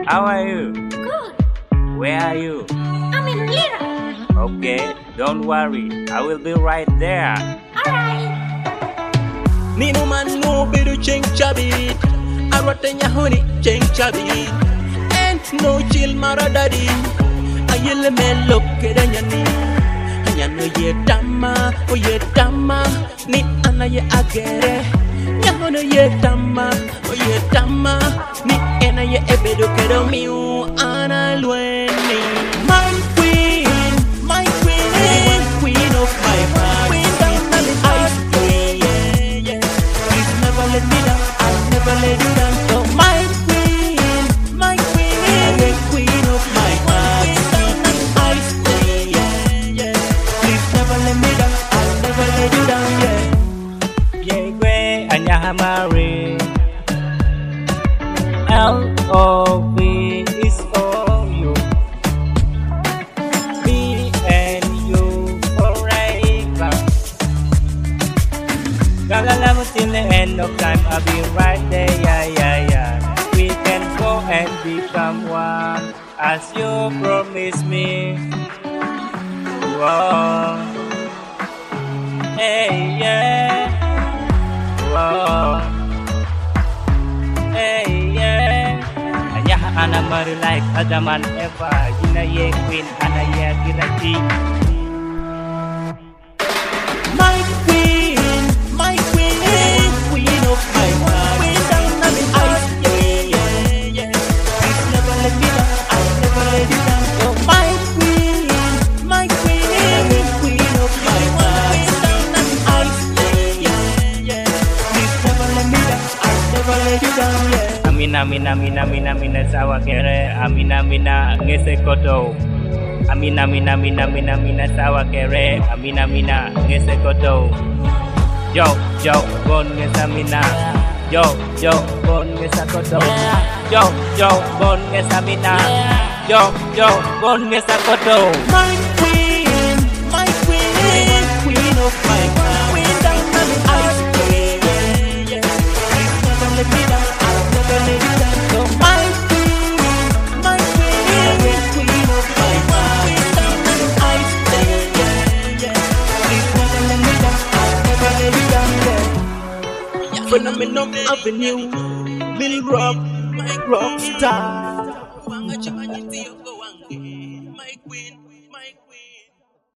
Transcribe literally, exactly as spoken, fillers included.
How are you? Good. Where are you? I'm in Lira. Okay, don't worry. I will be right there. Alright. Nino man no bedu cheng chabit. Arwatenya honey cheng chabit. And no chill maradadi. Ayele melo kedanyani. Nyano ye tama, o ye tama. Ni ana ye agere. Nyano ye tama, o ye tama. Ni ena ye ebedo kedo miu ana lueni. My queen, my queen, queen of my heart. Queen down on the ice queen, yeah, yeah. Please never let me down, I'll never let you down. So my queen, my queen, queen of my heart. Queen down on the ice queen, yeah, yeah. Please never let me down, I'll never let you down, yeah. Yegwe Anyahamari. L O V is for you. Me and you forever. Gotta love till the end of time. I'll be right there, yeah, yeah, yeah. We can go and become one as you promised me. Whoa. Hey, yeah. Whoa. Hey, yeah. Anyaha anamari like other man ever. Yina ye queen, ana ye kirati. My queen, my queen, queen of my heart. Queen down on the ice, yeah, yeah, yeah. Please never let me down, I'll never let you down. Oh, my queen, my queen, queen of my heart. Queen down on the ice, yeah, yeah, yeah. Please never let me down, I'll never let you down, yeah. Amina, mina, mina, mina, mina, sawa kere. Amina, mina, ngese koto. Amina, mina, mina, mina, mina, sawa kere. Amina, mina, ngese koto. Yo, yo, bon ngesa mina. Yo, yo, bon ngesa koto. Yo, yo, bon ngesa mina. Yo, yo, bon ngesa koto. My queen, my queen, queen of my heart. Queen down on the ice, yeah, yeah, yeah. Please never let me down, I'll never let you down. So my queen, my queen, queen of my heart. Queen down on the ice, yeah, yeah, yeah. Please never let me down, I'll never let you down, yeah. Phenomenal Avenue, Lil Rock, my rock star. My queen, my queen.